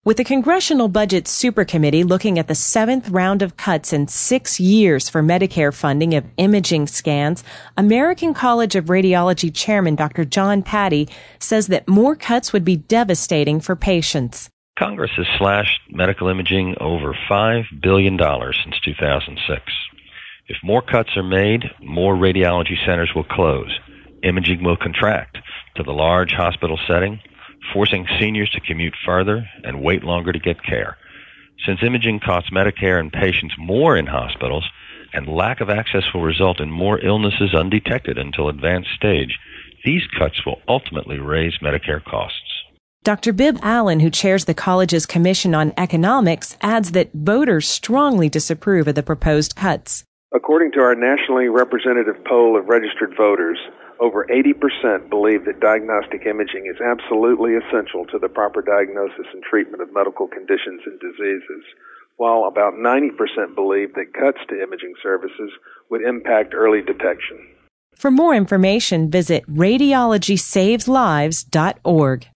With the Congressional Budget Supercommittee looking at the seventh round of cuts in 6 years for Medicare funding of imaging scans, American College of Radiology Chairman Dr. John Patty says that more cuts would be devastating for patients. Congress has slashed medical imaging over $5 billion since 2006. If more cuts are made, more radiology centers will close. Imaging will contract to the large hospital setting, forcing seniors to commute further and wait longer to get care. Since imaging costs Medicare and patients more in hospitals, and lack of access will result in more illnesses undetected until advanced stage, these cuts will ultimately raise Medicare costs. Dr. Bibb Allen, who chairs the college's Commission on Economics, adds that voters strongly disapprove of the proposed cuts. According to our nationally representative poll of registered voters, over 80% believe that diagnostic imaging is absolutely essential to the proper diagnosis and treatment of medical conditions and diseases, while about 90% believe that cuts to imaging services would impact early detection. For more information, visit radiologysaveslives.org.